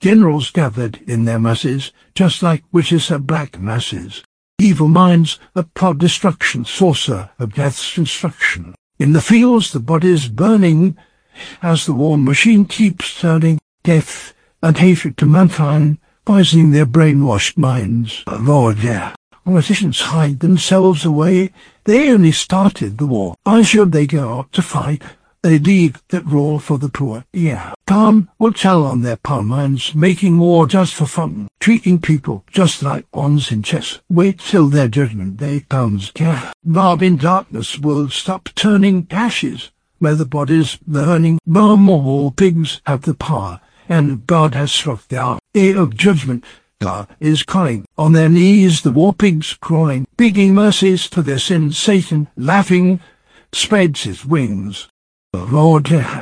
Generals gathered in their masses, just like witches have black masses. Evil minds, a plot destruction, sorcerer of death's construction. In the fields the bodies burning, as the war machine keeps turning, death and hatred to mankind, poisoning their brainwashed minds. Lord, yeah. Politicians hide themselves away. They only started the war. Why should they go out to fight? A league that rule for the poor, yeah. Calm will tell on their power minds, making war just for fun, treating people just like pawns in chess. Wait till their judgment day comes, yeah. Bob in darkness will stop turning ashes, where the bodies burning. No more pigs have the power, and God has struck the hour. Day of judgment, God is calling. On their knees the war pigs crawling, begging mercies for their sins. Satan, laughing, spreads his wings. Lord,